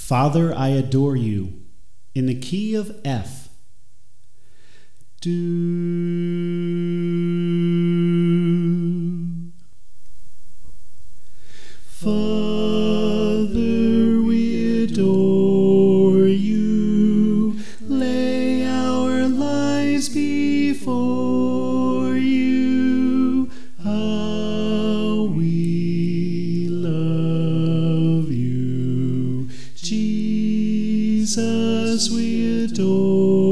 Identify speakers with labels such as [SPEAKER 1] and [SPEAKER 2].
[SPEAKER 1] Father, I adore you, in the key of F. Do. Father, we adore you, lay our lives before you. How we love you, Jesus, we adore